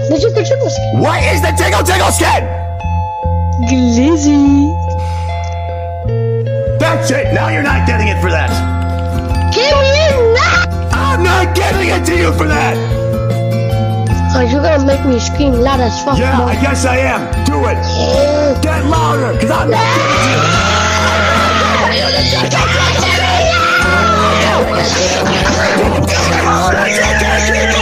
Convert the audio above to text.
The Tickle Tickle skin. What is the Tickle Tickle skin? Glizzy. That's it. Now you're not getting it for that. Give me it now. I'm not giving it to you for that. Oh, you're gonna make me scream loud as fuck. Yeah, Mom. I guess I am. Do it. Get louder, because I'm not giving it to you.